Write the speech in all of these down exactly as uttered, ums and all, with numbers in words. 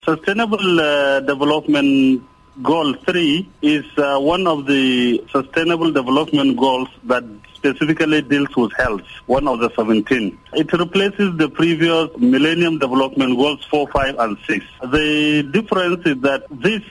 Sustainable uh, Development Goal three is uh, one of the Sustainable Development Goals that specifically deals with health, one of the seventeen. It replaces the previous Millennium Development Goals four, five, and six. The difference is that this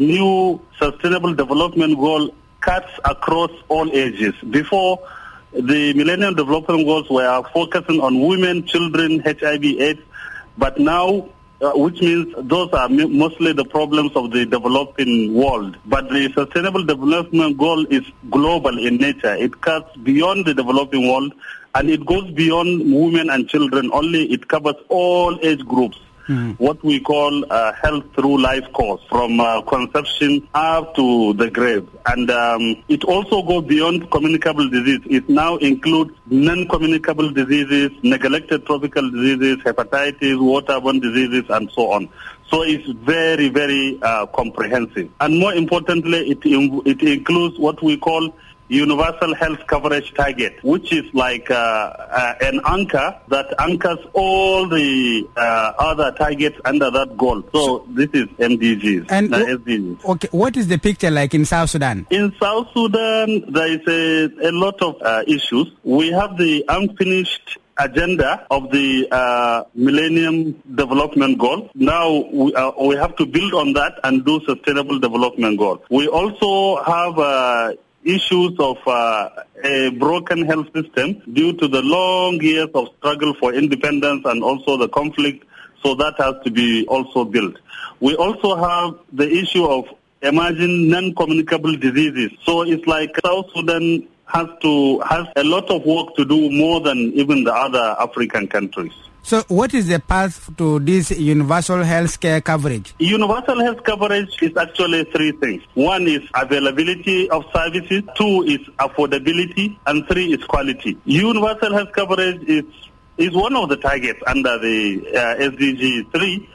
new Sustainable Development Goal cuts across all ages. Before, the Millennium Development Goals were focusing on women, children, H I V AIDS, but now Uh, which means those are mostly the problems of the developing world. But the Sustainable Development Goal is global in nature. It cuts beyond the developing world, and it goes beyond women and children. Only it covers all age groups. Mm-hmm. What we call uh, health through life course, from uh, conception up to the grave. And um, it also goes beyond communicable disease. It now includes non-communicable diseases, neglected tropical diseases, hepatitis, waterborne diseases, and so on. So it's very, very uh, comprehensive. And more importantly, it, in, it includes what we call universal health coverage target, which is like uh, uh, an anchor that anchors all the uh, other targets under that goal. So this is M D Gs. And the S D Gs. Okay, what is the picture like in South Sudan? In South Sudan, there is a, a lot of uh, issues. We have the unfinished agenda of the uh, Millennium Development Goal. Now we, uh, we have to build on that and do Sustainable Development Goal. We also have uh, issues of uh, a broken health system due to the long years of struggle for independence and also the conflict, so that has to be also built. We also have the issue of emerging non-communicable diseases. So it's like South Sudan has to has a lot of work to do, more than even the other African countries. So what is the path to this universal health care coverage? Universal health coverage is actually three things. One is availability of services, two is affordability, and three is quality. Universal health coverage is, is one of the targets under the uh, S D G three,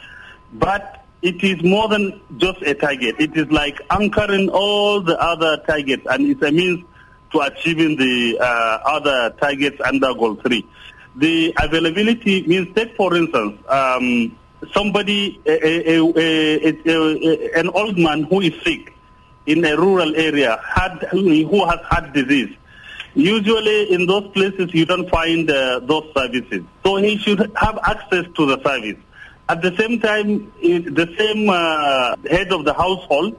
but it is more than just a target. It is like anchoring all the other targets, and it's a means to achieving the uh, other targets under Goal three. The availability means, take for instance, um, somebody, a, a, a, a, an old man who is sick in a rural area, had, who has heart disease. Usually in those places you don't find uh, those services. So he should have access to the service. At the same time, the same uh, head of the household,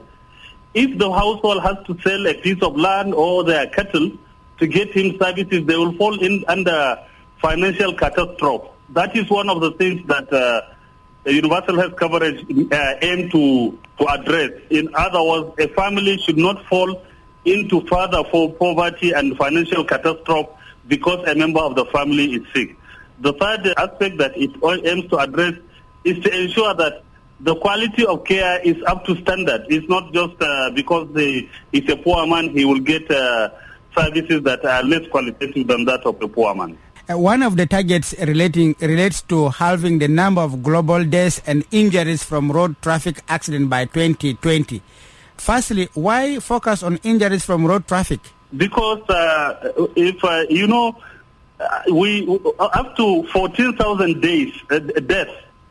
if the household has to sell a piece of land or their cattle to get him services, they will fall in under financial catastrophe. That is one of the things that uh, universal health coverage uh, aim to, to address. In other words, a family should not fall into further for poverty and financial catastrophe because a member of the family is sick. The third aspect that it aims to address is to ensure that the quality of care is up to standard. It's not just uh, because the, it's a poor man, he will get uh, services that are less qualitative than that of a poor man. Uh, one of the targets relating relates to halving the number of global deaths and injuries from road traffic accident by twenty twenty. Firstly, why focus on injuries from road traffic? Because uh, if uh, you know, uh, we up to fourteen thousand days uh, deaths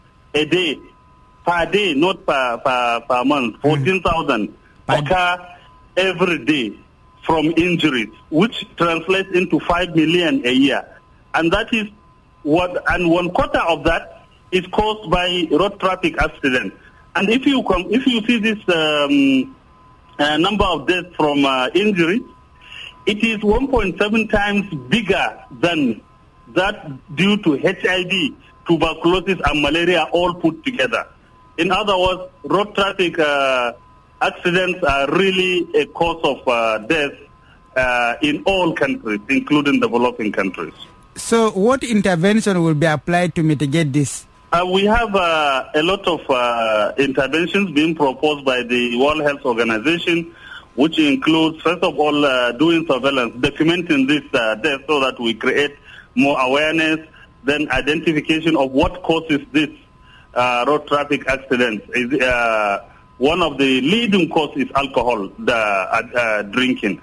a day per day, not per per, per month. Fourteen thousand mm. occur every day from injuries, which translates into five million a year. And that is what, and one quarter of that is caused by road traffic accidents. And if you come, if you see this um, uh, number of deaths from uh, injuries, it is one point seven times bigger than that due to H I V, tuberculosis, and malaria all put together. In other words, road traffic uh, accidents are really a cause of uh, death uh, in all countries, including developing countries. So what intervention will be applied to mitigate this? Uh, we have uh, a lot of uh, interventions being proposed by the World Health Organization, which includes, first of all, uh, doing surveillance, documenting this uh, death so that we create more awareness, then identification of what causes this uh, road traffic accidents. Is, uh, one of the leading causes is alcohol, the uh, uh, drinking.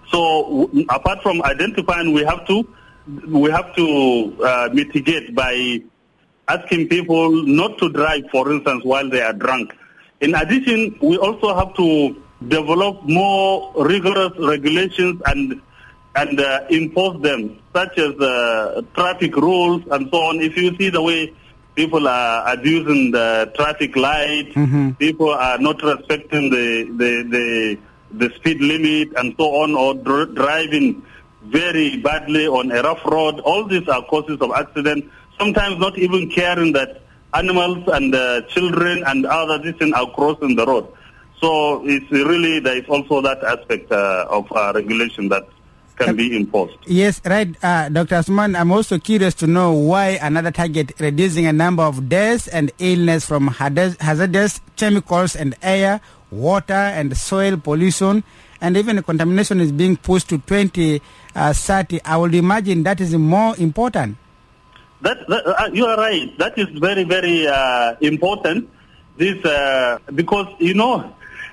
So w- apart from identifying, we have to we have to uh, mitigate by asking people not to drive, for instance, while they are drunk. In addition, we also have to develop more rigorous regulations and and uh, enforce them, such as uh, traffic rules and so on. If you see the way people are abusing the traffic light, mm-hmm. people are not respecting the, the the the speed limit and so on, or dr- driving very badly on a rough road. All these are causes of accident. Sometimes not even caring that animals and uh, children and other things are crossing the road. So it's really, there is also that aspect uh, of uh, regulation that can be imposed. Yes, right. Uh, Doctor Asman, I'm also curious to know why another target, reducing a number of deaths and illness from hazardous chemicals and air, water and soil pollution, and even contamination is being pushed to twenty thirty. I would imagine that is more important. That, that uh, you are right. That is very, very uh, important. This uh, because, you know,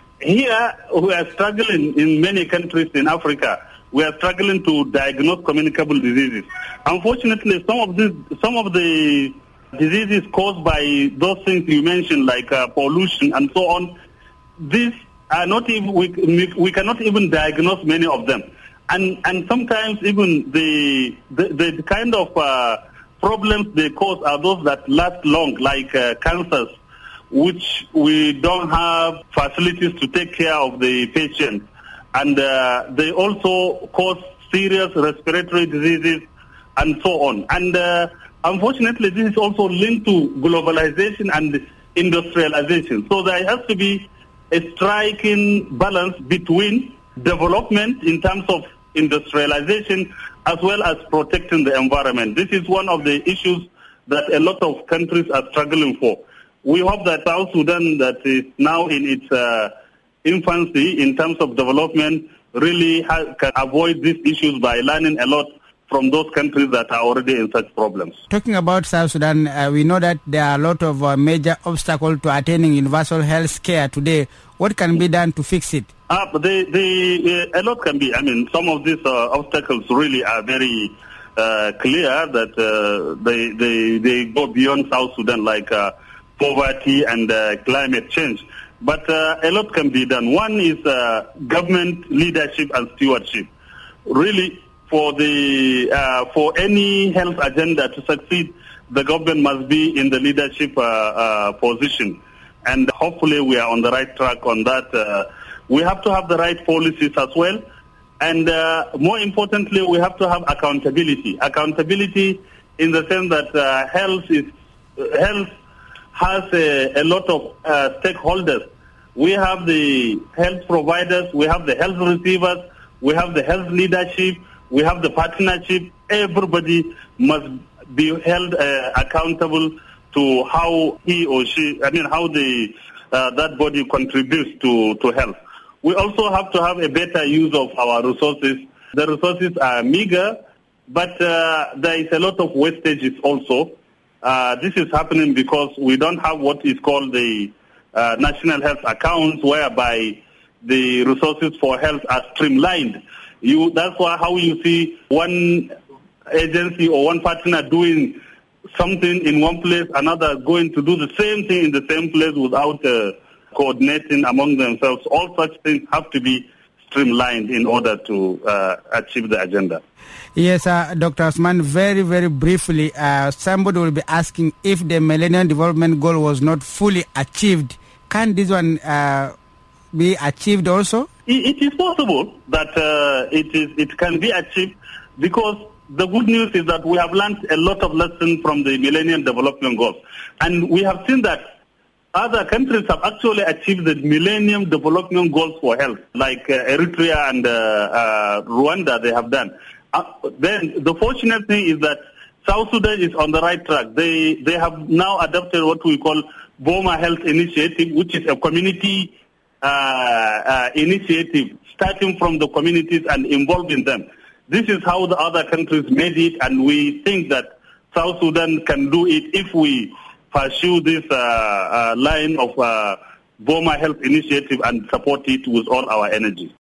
here we are struggling in many countries in Africa. We are struggling to diagnose communicable diseases. Unfortunately, some of these, some of the diseases caused by those things you mentioned, like uh, pollution and so on, these are not even, we, we cannot even diagnose many of them. And and sometimes even the the, the kind of uh, problems they cause are those that last long, like uh, cancers, which we don't have facilities to take care of the patient. And uh, they also cause serious respiratory diseases and so on. And uh, unfortunately, this is also linked to globalization and industrialization. So there has to be a striking balance between development in terms of industrialization as well as protecting the environment. This is one of the issues that a lot of countries are struggling for. We hope that South Sudan, that is now in its uh, infancy in terms of development, really ha- can avoid these issues by learning a lot from those countries that are already in such problems. Talking about South Sudan, uh, we know that there are a lot of uh, major obstacles to attaining universal health care today. What can be done to fix it? Uh, they, they, uh, a lot can be. I mean, some of these uh, obstacles really are very uh, clear that uh, they, they, they go beyond South Sudan, like uh, poverty and uh, climate change. But uh, a lot can be done. One is uh, government leadership and stewardship. Really, for the uh, for any health agenda to succeed, the government must be in the leadership uh, uh, position. And hopefully we are on the right track on that. Uh, we have to have the right policies as well. And uh, more importantly, we have to have accountability. Accountability in the sense that uh, health is uh, health has a, a lot of uh, stakeholders. We have the health providers, we have the health receivers, we have the health leadership, we have the partnership. Everybody must be held uh, accountable to how he or she, I mean, how the uh, that body contributes to, to health. We also have to have a better use of our resources. The resources are meager, but uh, there is a lot of wastages also. Uh, this is happening because we don't have what is called the uh, national health accounts, whereby the resources for health are streamlined. You, that's why how you see one agency or one partner doing something in one place, another going to do the same thing in the same place without uh, coordinating among themselves. All such things have to be streamlined in order to uh, achieve the agenda. Yes, uh, Doctor Asman, very, very briefly, uh, somebody will be asking if the Millennium Development Goal was not fully achieved. Can this one uh, be achieved also? It, it is possible that uh, it is. It can be achieved because the good news is that we have learned a lot of lessons from the Millennium Development Goals. And we have seen that other countries have actually achieved the Millennium Development Goals for health, like uh, Eritrea and uh, uh, Rwanda, they have done. Uh, then the fortunate thing is that South Sudan is on the right track. They they have now adopted what we call Boma Health Initiative, which is a community uh, uh, initiative starting from the communities and involving them. This is how the other countries made it, and we think that South Sudan can do it if we pursue this uh, uh, line of uh, Boma Health Initiative and support it with all our energy.